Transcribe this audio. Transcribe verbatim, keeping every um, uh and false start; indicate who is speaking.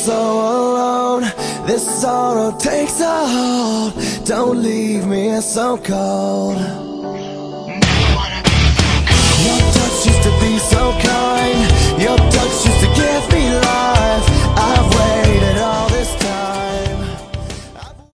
Speaker 1: so alone. This sorrow takes a hold. Don't leave me so cold.